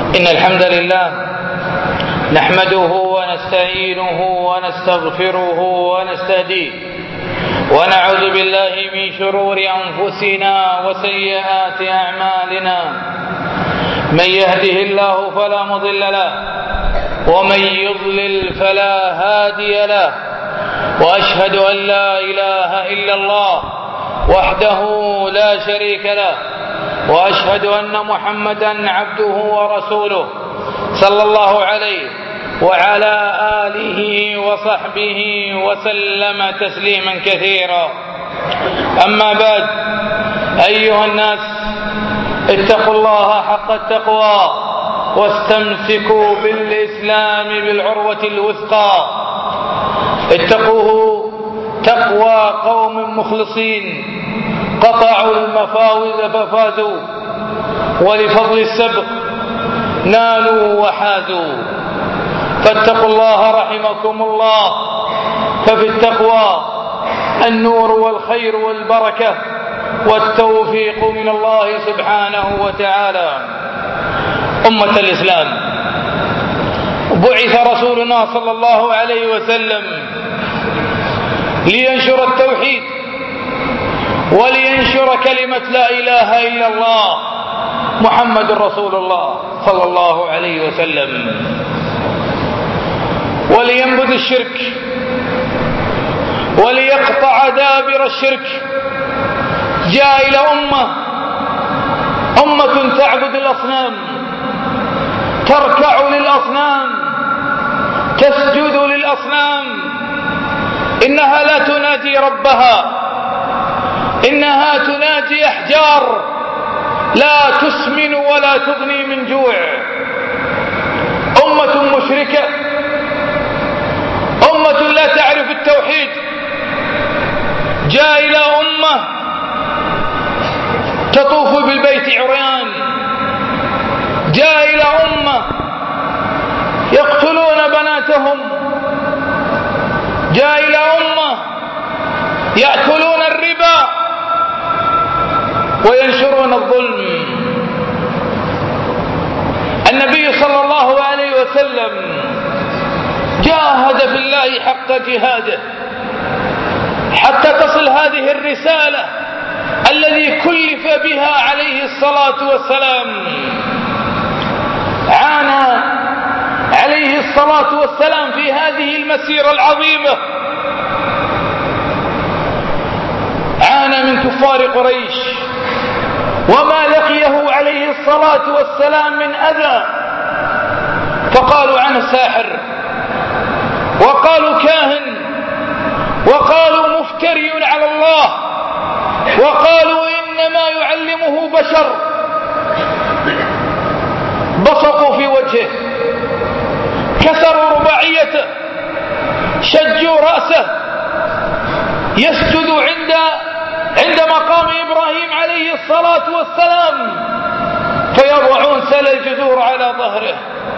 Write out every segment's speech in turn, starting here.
إن الحمد لله نحمده ونستعينه ونستغفره ونستهديه ونعوذ بالله من شرور أنفسنا وسيئات أعمالنا. من يهده الله فلا مضل له ومن يضلل فلا هادي له، وأشهد أن لا إله إلا الله وحده لا شريك له، وأشهد أن محمدا عبده ورسوله صلى الله عليه وعلى آله وصحبه وسلم تسليما كثيرا. أما بعد، أيها الناس، اتقوا الله حق التقوى واستمسكوا بالإسلام بالعروة الوثقى. اتقوه تقوى قوم مخلصين قطعوا المفاوز ففازوا، ولفضل السبق نالوا وحازوا. فاتقوا الله رحمكم الله، ففي التقوى النور والخير والبركة والتوفيق من الله سبحانه وتعالى. أمة الإسلام، بعث رسولنا صلى الله عليه وسلم لينشر التوحيد ولينشر كلمة لا إله إلا الله محمد رسول الله صلى الله عليه وسلم، ولينبذ الشرك وليقطع دابر الشرك. جاء إلى أمة تعبد الأصنام، تركع للأصنام، تسجد للأصنام. إنها لا تنادي ربها، إنها تنادي أحجار لا تسمن ولا تغني من جوع. أمة مشركة، أمة لا تعرف التوحيد. جاء إلى أمة تطوف بالبيت عريان، جاء إلى أمة يقتلون بناتهم، جاء إلى أمة يأكلون الربا وينشرون الظلم. النبي صلى الله عليه وسلم جاهد في الله حق جهاده حتى تصل هذه الرسالة الذي كلف بها عليه الصلاة والسلام. عانى عليه الصلاة والسلام في هذه المسيرة العظيمة، عانى من كفار قريش وما لقيه عليه الصلاة والسلام من أذى، فقالوا عنه ساحر، وقالوا كاهن، وقالوا مفتري على الله، وقالوا إنما يعلمه بشر. بصقوا في وجهه، كسروا رباعيته، شجوا رأسه يسجد عند مقام إبراهيم عليه الصلاة والسلام، فيضعون سل الجذور على ظهره.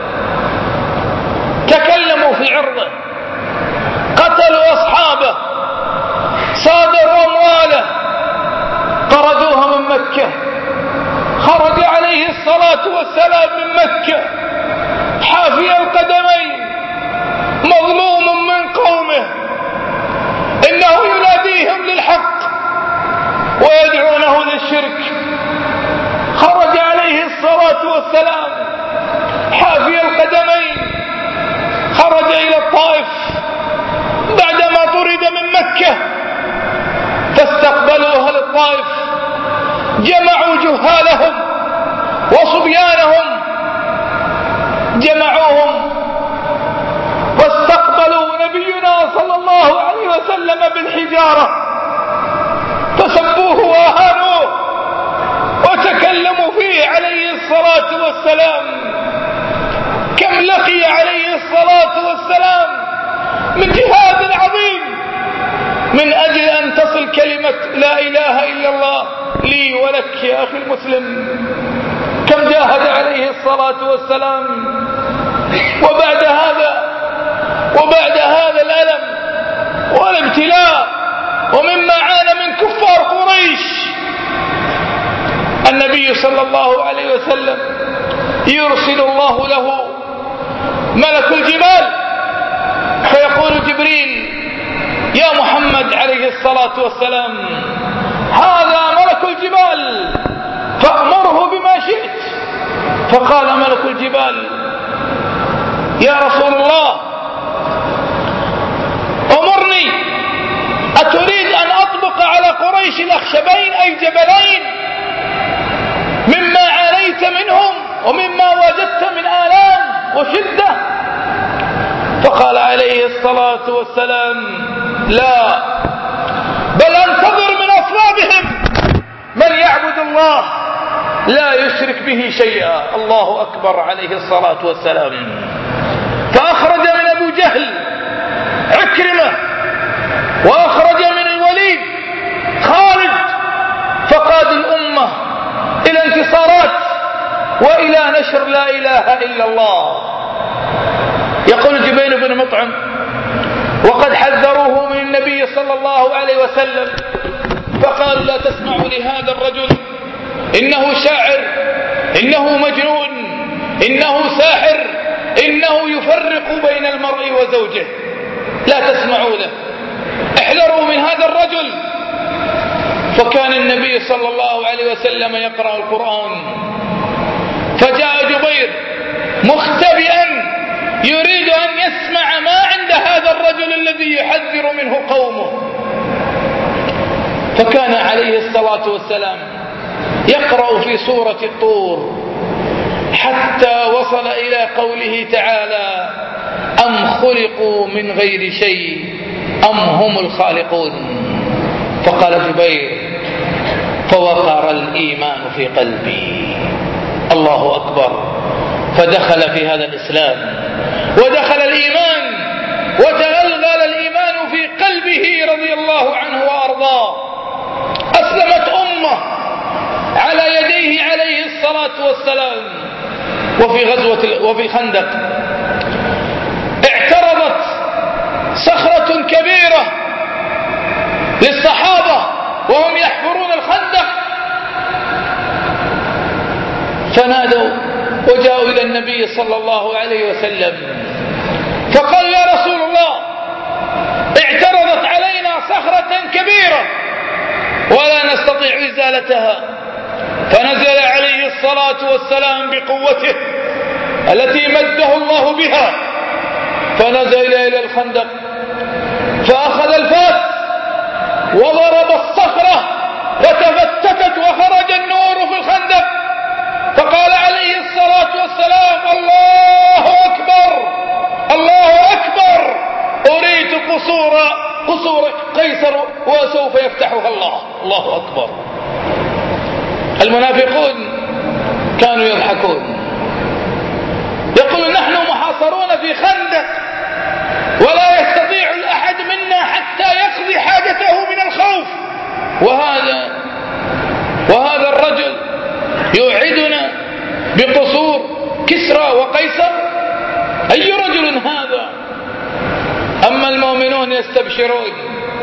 تكلموا في عرضه، قتلوا أصحابه، صادروا أمواله، طردوها من مكة. خرج عليه الصلاة والسلام من مكة حافي القدمين مظلوم من قومه، إنه يناديهم للحق ويدعونه للشرك. خرج عليه الصلاة والسلام حافي القدمين، خرج إلى الطائف بعدما طرد من مكة، فاستقبلوا أهل الطائف، جمعوا جهالهم وصبيانهم، جمعوهم واستقبلوا نبينا صلى الله عليه وسلم بالحجارة، فسبوه وأهانوه وتكلموا فيه عليه الصلاة والسلام. كم لقي عليه الصلاة والسلام من جهاد عظيم من أجل أن تصل كلمة لا إله إلا الله لي ولك يا أخي المسلم. كم جاهد عليه الصلاة والسلام. وبعد هذا الألم والابتلاء ومما عانى من كفار قريش، النبي صلى الله عليه وسلم يرسل الله له ملك الجبال فيقول جبريل: يا محمد عليه الصلاة والسلام، هذا ملك الجبال فأمره بما شئت. فقال ملك الجبال: يا رسول الله، أمرني، أتريد أن أطبق على قريش الأخشبين أي الجبلين مما عانيت منهم ومما وجدت من آلام وشدة؟ فقال عليه الصلاة والسلام: لا، بل انتظر من أصلابهم من يعبد الله لا يشرك به شيئا. الله أكبر عليه الصلاة والسلام. فأخرج من أبو جهل عكرمة، وأخرج من الوليد خالد، فقاد الأمة إلى انتصارات وإلى نشر لا إله إلا الله. يقول جبير بن مطعم: وقد حذروه من النبي صلى الله عليه وسلم فقالوا: لا تسمعوا لهذا الرجل، إنه شاعر، إنه مجنون، إنه ساحر، إنه يفرق بين المرء وزوجه، لا تسمعوا له، احذروا من هذا الرجل. فكان النبي صلى الله عليه وسلم يقرأ القرآن، فجاء جبير مختبئا يريد أن يسمع ما عند هذا الرجل الذي يحذر منه قومه. فكان عليه الصلاة والسلام يقرأ في سورة الطور حتى وصل إلى قوله تعالى: أم خلقوا من غير شيء أم هم الخالقون. فقال جبير: فوقر الإيمان في قلبي. الله أكبر. فدخل في هذا الإسلام ودخل الإيمان وتغلغل الإيمان في قلبه رضي الله عنه وأرضاه. أسلمت أمة على يديه عليه الصلاة والسلام. وفي الخندق اعترضت صخرة كبيرة للصحابة وهم يحفرون الخندق، فنادوا وجاءوا إلى النبي صلى الله عليه وسلم فقال: يا رسول الله، اعترضت علينا صخرة كبيرة ولا نستطيع إزالتها. فنزل عليه الصلاة والسلام بقوته التي مده الله بها، فنزل إلى الخندق فأخذ الفاس وضرب الصخرة فتفتتت وخرج النور في الخندق. فقال عليه الصلاة والسلام: الله أكبر، الله أكبر، أريد قصور قيصر وسوف يفتحها الله. الله أكبر. المنافقون كانوا يضحكون، يقولون: نحن محاصرون في خندق ولا يستطيع الأحد منا حتى يقضي حاجته من الخوف، وهذا الرجل يوعدنا بقصور كسرى وقيصر. أي رجل هذا؟ أما المؤمنون يستبشرون.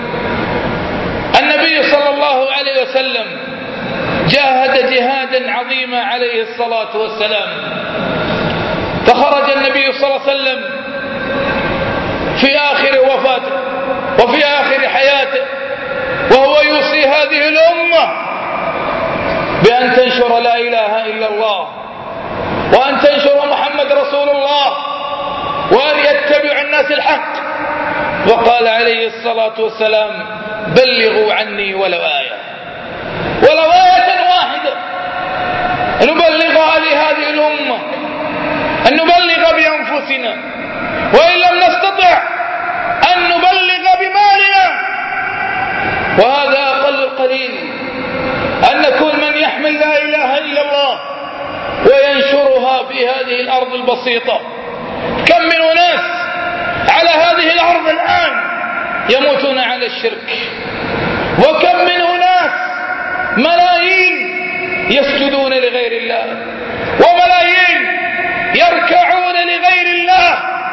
النبي صلى الله عليه وسلم جاهد جهادا عظيما عليه الصلاة والسلام، فخرج النبي صلى الله عليه وسلم في آخر وفاته وفي آخر حياته وهو يوصي هذه الأمة بأن تنشر لا إله إلا الله، وأن تنشر محمد رسول الله، وأن يتبع الناس الحق. وقال عليه الصلاة والسلام: بلغوا عني ولو آية، ولو آية واحدة نبلغها لهذه الأمة، أن نبلغ بأنفسنا، وإن لم نستطع أن نبلغ بمالنا. وهذا أقل القليل، أن نكون من يحمل لا إله إلا الله وينشرها في هذه الأرض البسيطة. كم من أناس على هذه الأرض الآن يموتون على الشرك، وكم من أناس ملايين يسجدون لغير الله، وملايين يركعون لغير الله.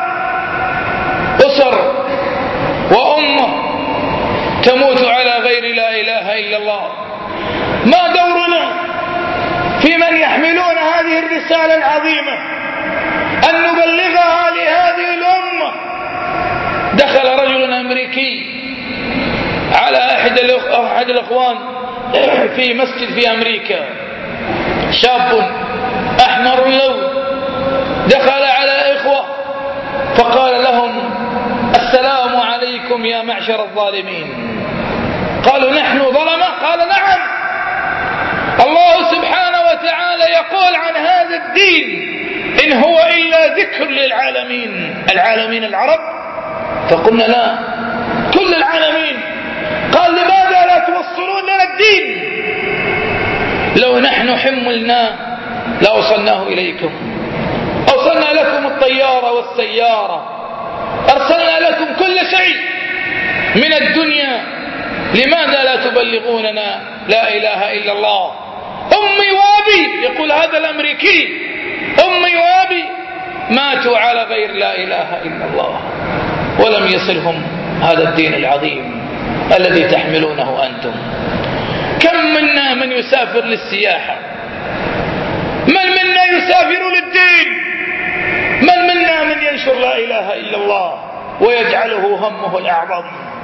أسر وأمة تموت على غير لا إله إلا الله. ما دورنا في من يحملون هذه الرسالة رسالة عظيمة أن نبلغها لهذه الأمة. دخل رجل أمريكي على أحد الأخوان في مسجد في أمريكا، شاب أحمر اللون، دخل على إخوة فقال لهم: السلام عليكم يا معشر الظالمين. قالوا: نحن ظلمة؟ قال: نعم، الله سبحانه وتعالى يقول عن هذا الدين: إن هو إلا ذكر للعالمين. العالمين العرب؟ فقلنا: لا، كل العالمين. قال: لماذا لا توصلون لنا الدين؟ لو نحن حملناه لأوصلناه إليكم، أوصلنا لكم الطيارة والسيارة، أرسلنا لكم كل شيء من الدنيا، لماذا لا تبلغوننا لا إله إلا الله؟ أمي وأبي، يقول هذا الأمريكي، أمي وأبي ماتوا على غير لا إله إلا الله، ولم يصلهم هذا الدين العظيم الذي تحملونه أنتم. كم منا من يسافر للسياحة، من منا يسافر للدين، من منا من ينشر لا إله إلا الله ويجعله همه الأعظم.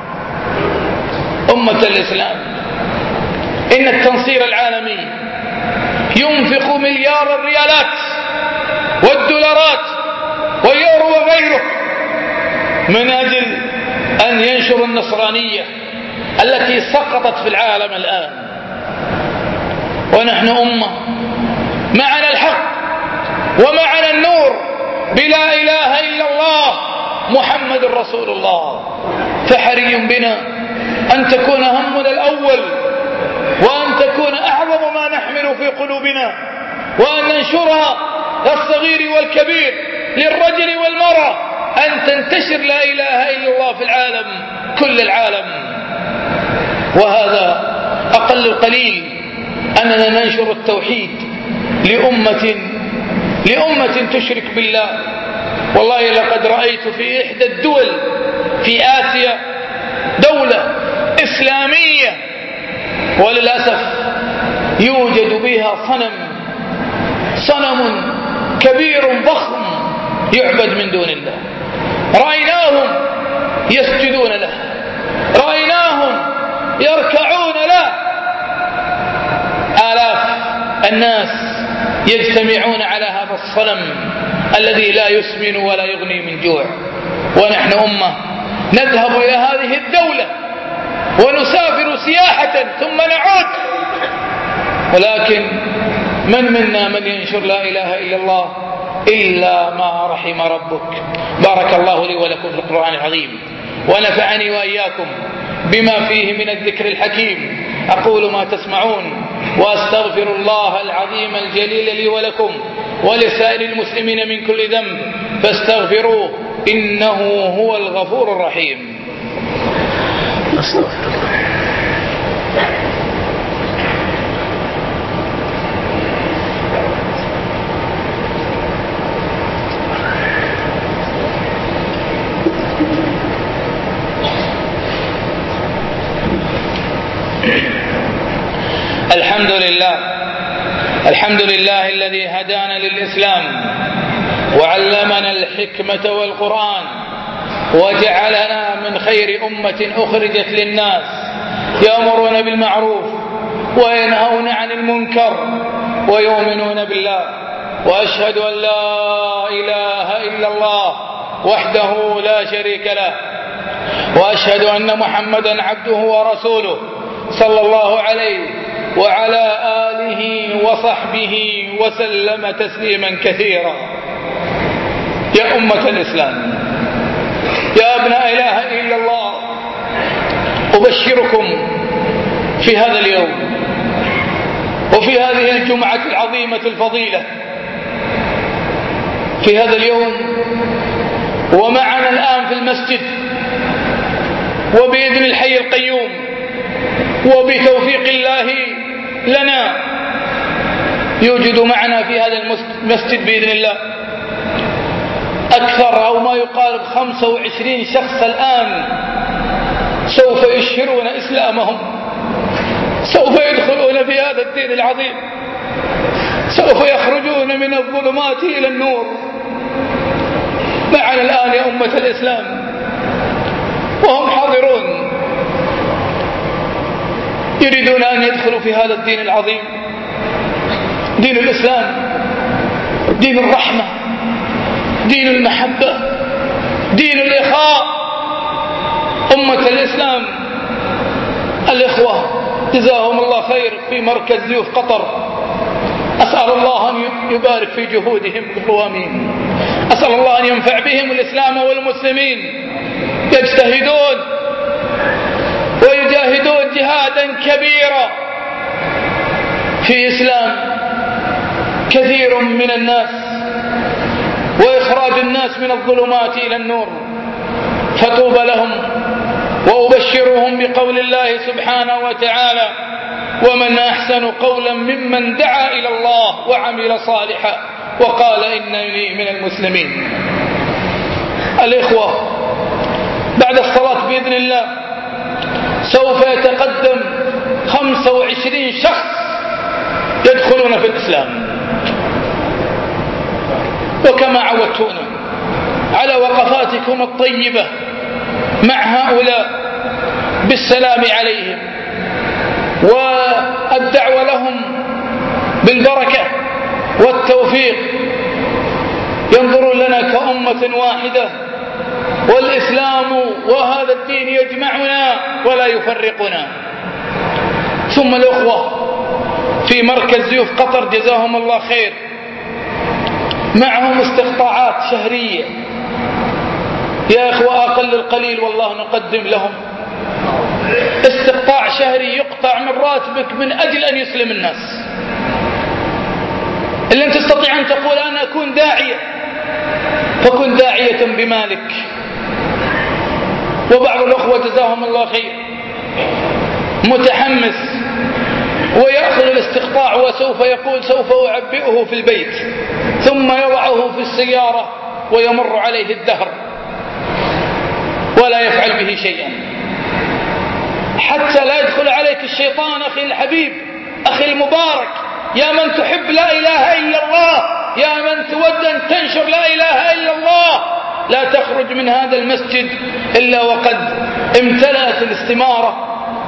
أمة الإسلام، إن التنصير العالمي ينفق مليار الريالات والدولارات واليورو وغيره من أجل أن ينشر النصرانية التي سقطت في العالم الآن. ونحن أمة معنا الحق ومعنا النور بلا إله إلا الله محمد رسول الله، فحري بنا أن تكون همنا الأول وأن تكون أعظم ما نحمل في قلوبنا، وأن ننشرها للصغير والكبير، للرجل والمرأة، أن تنتشر لا إله إلا الله في العالم، كل العالم. وهذا أقل القليل أننا ننشر التوحيد لأمة تشرك بالله. والله لقد رأيت في إحدى الدول في آسيا دولة إسلامية وللأسف يوجد بها صنم كبير ضخم يعبد من دون الله، رأيناهم يسجدون له، رأيناهم يركعون له، آلاف الناس يجتمعون على هذا الصنم الذي لا يسمن ولا يغني من جوع. ونحن أمة نذهب إلى هذه الدولة ونسافر سياحة ثم نعود، ولكن من منا من ينشر لا إله إلا الله إلا ما رحم ربك. بارك الله لي ولكم في القرآن العظيم، ونفعني وإياكم بما فيه من الذكر الحكيم. أقول ما تسمعون، وأستغفر الله العظيم الجليل لي ولكم ولسائر المسلمين من كل ذنب، فاستغفروه إنه هو الغفور الرحيم. أستغفر الله. الحمد لله الذي هدانا للإسلام وعلمنا الحكمة والقرآن وجعلنا من خير أمة أخرجت للناس، يأمرون بالمعروف وينهون عن المنكر ويؤمنون بالله. وأشهد أن لا إله إلا الله وحده لا شريك له، وأشهد أن محمدا عبده ورسوله صلى الله عليه وعلى آله وصحبه وسلم تسليما كثيرا. يا أمة الإسلام، يا أبناء إله إلا الله، أبشركم في هذا اليوم وفي هذه الجمعة العظيمة الفضيلة، في هذا اليوم ومعنا الآن في المسجد وبإذن الحي القيوم وبتوفيق الله لنا يوجد معنا في هذا المسجد بإذن الله أكثر أو ما يقارب 25 شخص الآن سوف يشهرون إسلامهم، سوف يدخلون في هذا الدين العظيم، سوف يخرجون من الظلمات إلى النور. معنا الآن يا أمة الإسلام وهم حاضرون يريدون أن يدخلوا في هذا الدين العظيم، دين الإسلام، دين الرحمة، دين المحبة، دين الإخاء. أمة الإسلام الإخوة جزاهم الله خير في مركز ضيوف قطر، أسأل الله أن يبارك في جهودهم وقوامهم، أسأل الله أن ينفع بهم الإسلام والمسلمين. يجتهدون ويجاهدون جهادا كبيرا في إسلام كثير من الناس وإخراج الناس من الظلمات إلى النور، فطوبى لهم. وأبشرهم بقول الله سبحانه وتعالى: ومن أحسن قولا ممن دعا إلى الله وعمل صالحا وقال إنني من المسلمين. الإخوة بعد الصلاة بإذن الله سوف يتقدم 25 شخص يدخلون في الإسلام، وكما عودتونا على وقفاتكم الطيبة مع هؤلاء بالسلام عليهم والدعوة لهم بالبركة والتوفيق، ينظرون لنا كأمة واحدة، والإسلام وهذا الدين يجمعنا ولا يفرقنا. ثم الأخوة في مركز ضيوف قطر جزاهم الله خير، معهم استقطاعات شهرية يا إخوة، أقل القليل والله نقدم لهم استقطاع شهري يقطع من راتبك من أجل أن يسلم الناس. إن لم تستطيع أن تقول أنا أكون داعية فكن داعية بمالك. وبعض الأخوة جزاهم الله خير متحمس ويأخذ الاستقطاع وسوف يقول سوف أعبئه في البيت، ثم يضعه في السيارة ويمر عليه الدهر ولا يفعل به شيئا حتى لا يدخل عليك الشيطان. أخي الحبيب، أخي المبارك، يا من تحب لا إله إلا الله، يا من تود أن تنشر لا إله إلا الله، لا تخرج من هذا المسجد إلا وقد امتلأت الاستمارة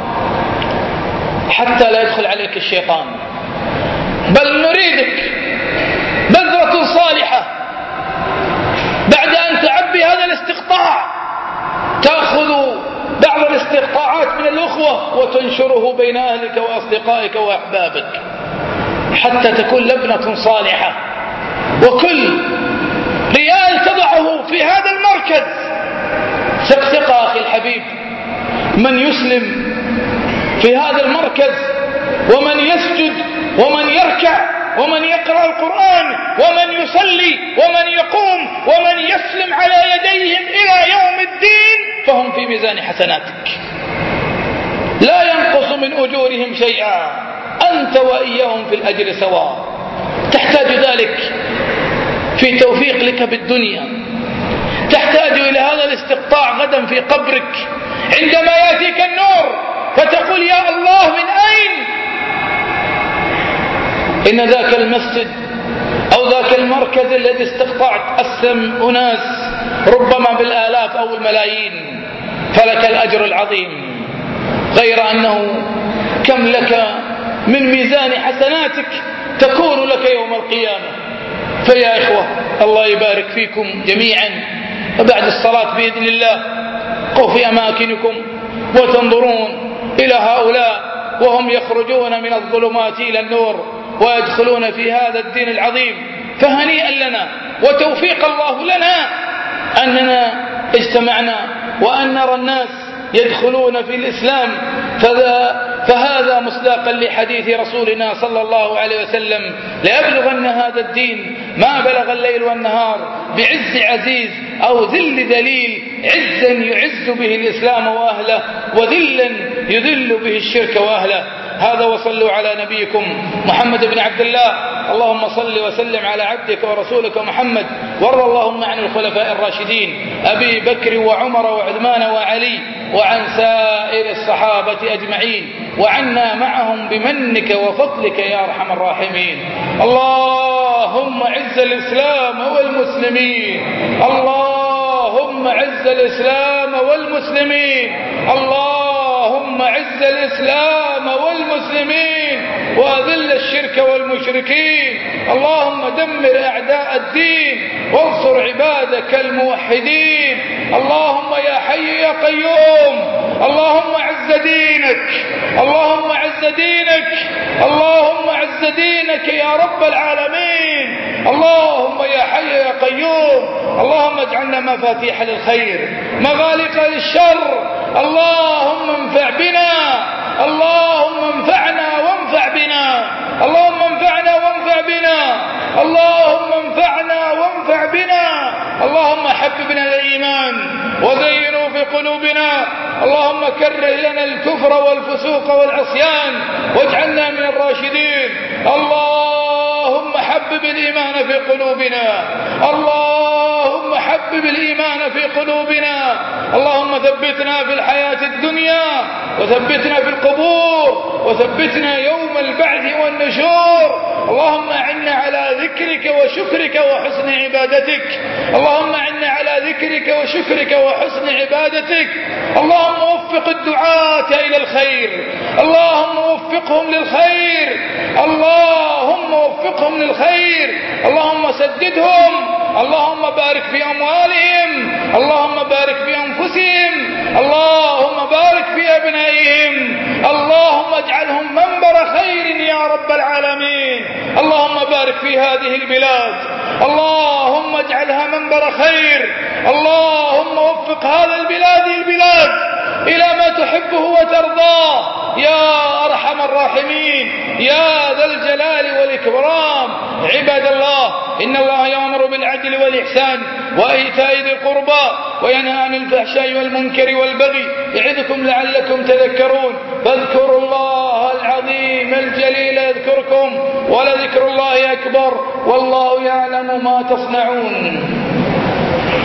حتى لا يدخل عليك الشيطان. بل نريدك بذرة صالحة بعد أن تعبي هذا الاستقطاع، تأخذ بعض الاستقطاعات من الأخوة وتنشره بين أهلك وأصدقائك وأحبابك حتى تكون لبنة صالحة. وكل ريال تضعه في هذا المركز ثق أخي الحبيب، من يسلم في هذا المركز ومن يسجد ومن يركع ومن يقرأ القرآن ومن يصلي ومن يقوم ومن يسلم على يديهم إلى يوم الدين فهم في ميزان حسناتك، لا ينقص من أجورهم شيئا، أنت وإياهم في الأجر سواء. تحتاج ذلك في توفيق لك بالدنيا، تحتاج إلى هذا الاستقطاع غدا في قبرك عندما يأتيك النور فتقول يا الله من أين؟ إن ذاك المسجد أو ذاك المركز الذي استقطعت أسلم أناس ربما بالآلاف أو الملايين، فلك الأجر العظيم، غير أنه كم لك من ميزان حسناتك تكون لك يوم القيامة. فيا إخوة الله يبارك فيكم جميعا، وبعد الصلاة بإذن الله قوا في أماكنكم وتنظرون إلى هؤلاء وهم يخرجون من الظلمات إلى النور ويدخلون في هذا الدين العظيم. فهنيئا لنا وتوفيق الله لنا أننا اجتمعنا وأن نرى الناس يدخلون في الإسلام، فهذا مصداقا لحديث رسولنا صلى الله عليه وسلم: ليبلغن هذا الدين ما بلغ الليل والنهار بعز عزيز أو ذل ذليل، عزا يعز به الإسلام وأهله، وذلا يذل به الشرك وأهله. هذا، وصلوا على نبيكم محمد بن عبد الله اللهم صل وسلم على عبدك ورسولك محمد، وارض اللهم عن الخلفاء الراشدين أبي بكر وعمر وعثمان وعلي، وعن سائر الصحابة أجمعين، وعنا معهم بمنك وفضلك يا أرحم الراحمين. اللهم عز الإسلام والمسلمين، اللهم عز الإسلام والمسلمين، اللهم عز الإسلام والمسلمين، وأذل الشرك والمشركين. اللهم دمر أعداء الدين وانصر عبادك الموحدين. اللهم يا حي يا قيوم، اللهم عز دينك، اللهم عز دينك، اللهم عز دينك يا رب العالمين. اللهم يا حي يا قيوم، اللهم اجعلنا مفاتيح للخير مغالق للشر. اللهم انفع بنا، اللهم انفعنا وانفع بنا، اللهم انفعنا وانفع بنا، اللهم انفعنا وانفع بنا. اللهم حببنا الإيمان وزينه في قلوبنا، اللهم كره لنا الكفر والفسوق والعصيان واجعلنا من الراشدين. اللهم حبب الإيمان في قلوبنا، اللهم حبب الإيمان في قلوبنا. اللهم ثبتنا في الحياة الدنيا وثبتنا في القبور وثبتنا يوم البعث والنشور. اللهم أعنا على ذكرك وشكرك وحسن عبادتك، اللهم أعنا على ذكرك وشكرك وحسن عبادتك. اللهم وفق الدعاة إلى الخير، اللهم وفقهم للخير، اللهم وفقهم للخير، اللهم سددهم، اللهم بارك في أموالهم، اللهم بارك في أنفسهم، اللهم بارك في أبنائهم، اللهم اجعلهم منبر خير يا رب العالمين. اللهم بارك في هذه البلاد، اللهم اجعلها منبر خير، اللهم وفق هذا البلاد إلى ما تحبه وترضاه يا أرحم الراحمين يا ذا الجلال والإكرام. عباد الله، إن الله يأمر بالعدل والإحسان وإيتاء ذي القربى وينهى عن الفحشاء والمنكر والبغي، يعظكم لعلكم تذكرون. فاذكروا الله العظيم الجليل يذكركم، ولذكر الله أكبر، والله يعلم ما تصنعون.